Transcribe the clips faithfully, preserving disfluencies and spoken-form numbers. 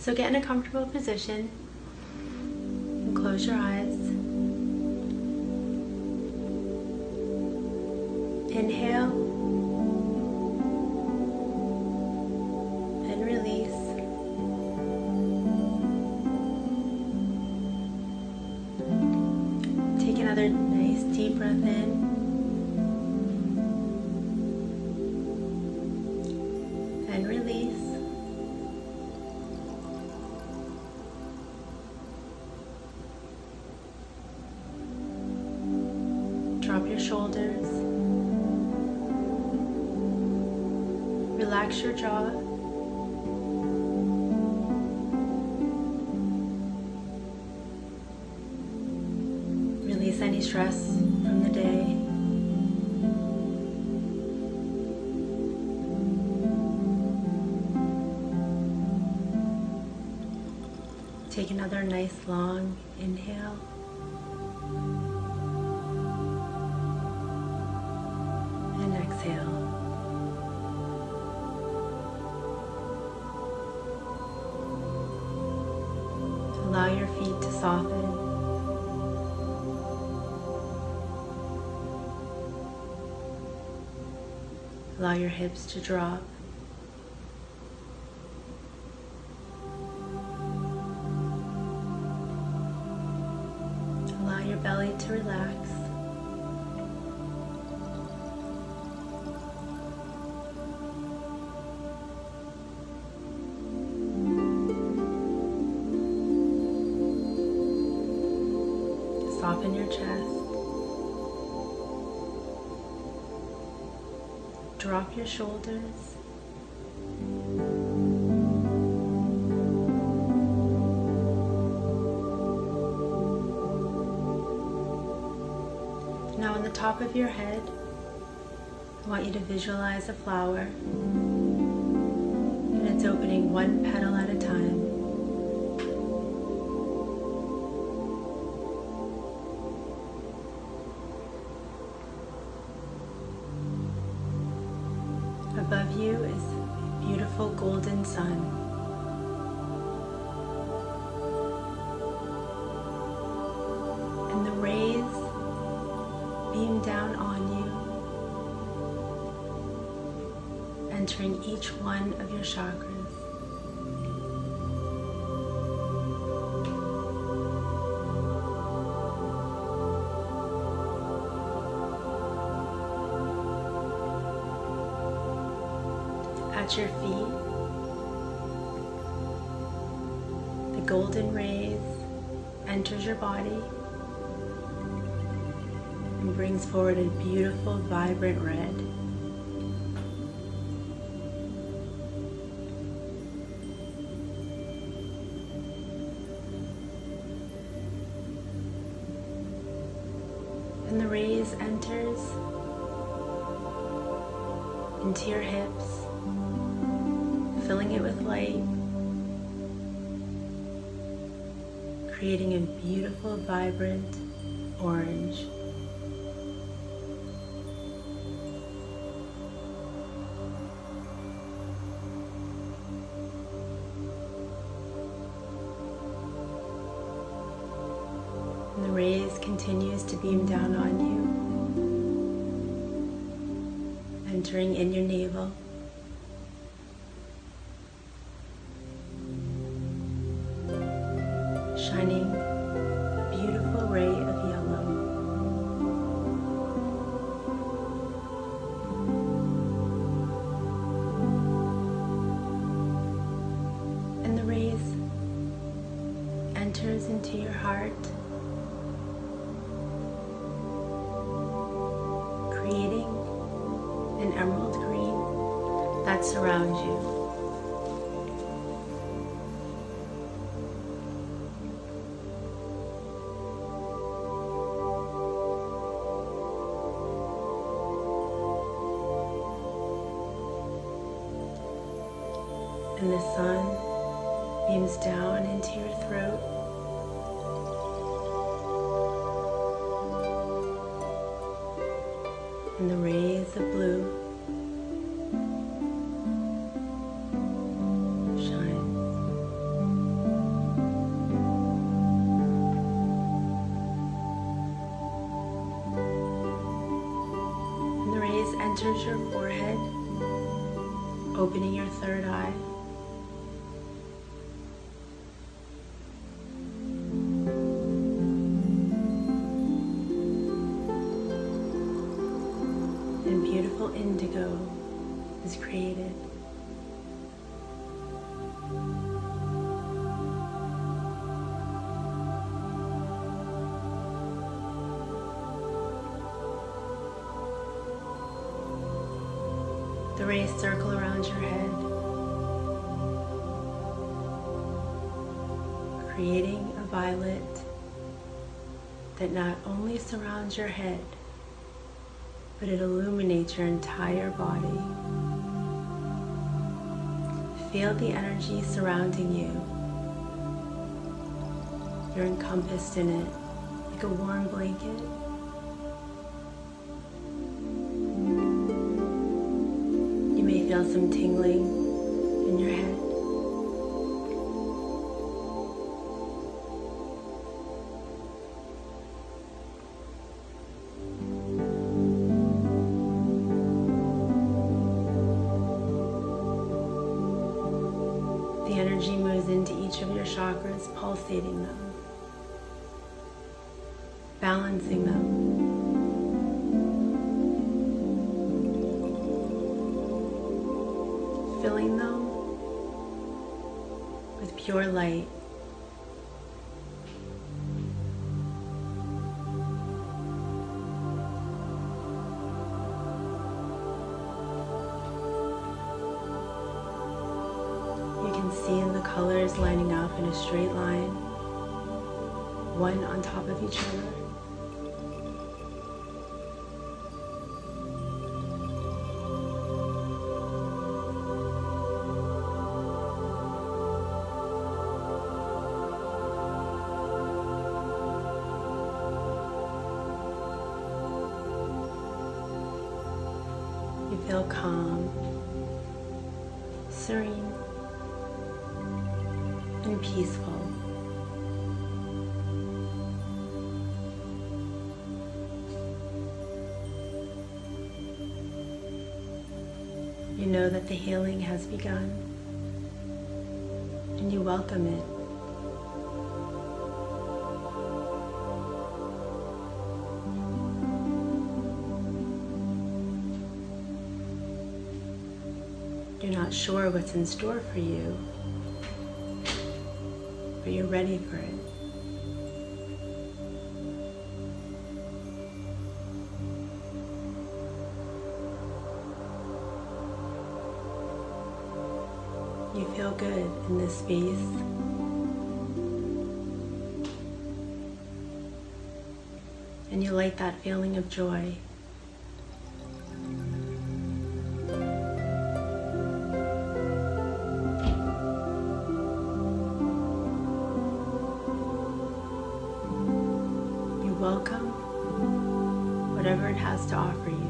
So get in a comfortable position and close your eyes. Inhale and release. Take another nice deep breath in. And release. Drop your shoulders. Relax your jaw. Release any stress from the day. Take another nice long inhale. And exhale. Allow your feet to soften. Allow your hips to drop. Allow your belly to relax. Soften your chest. Drop your shoulders. Now on the top of your head, I want you to visualize a flower, and it's opening one petal at a time. Above you is a beautiful golden sun. And the rays beam down on you, entering each one of your chakras. At your feet, the golden rays enters your body and brings forward a beautiful, vibrant red. And the rays enters into your hips, filling it with light, creating a beautiful, vibrant orange. And the rays continues to beam down on you, entering in your navel. Shining a beautiful ray of yellow. And the rays enters into your heart, creating an emerald green that surrounds you. And the sun beams down into your throat, and the rays of blue shine. enters your forehead, opening your third eye. And beautiful indigo is created. The rays circle around your head, creating a violet that not only surrounds your head, but it illuminates your entire body. Feel the energy surrounding you. You're encompassed in it like a warm blanket. You may feel some tingling in your head. The energy moves into each of your chakras, pulsating them, balancing them. Filling them with pure light. You can see the colors lining up in a straight line, one on top of each other. You feel calm, serene, and peaceful. You know that the healing has begun, and you welcome it. You're not sure what's in store for you, but you're ready for it. You feel good in this space. And you like that feeling of joy. Welcome whatever it has to offer you.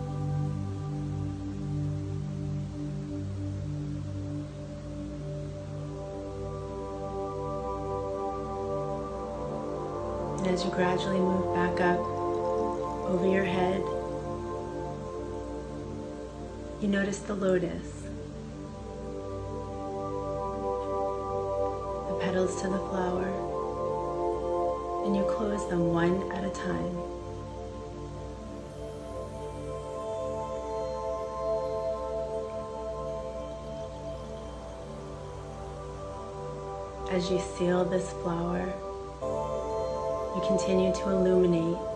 And as you gradually move back up over your head, you notice the lotus, the petals to the flower, and you close them one at a time. As you seal this flower, you continue to illuminate